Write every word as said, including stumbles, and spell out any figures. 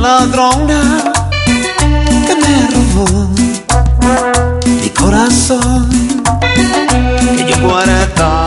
ladrona que me robó mi corazón, que yo guardaba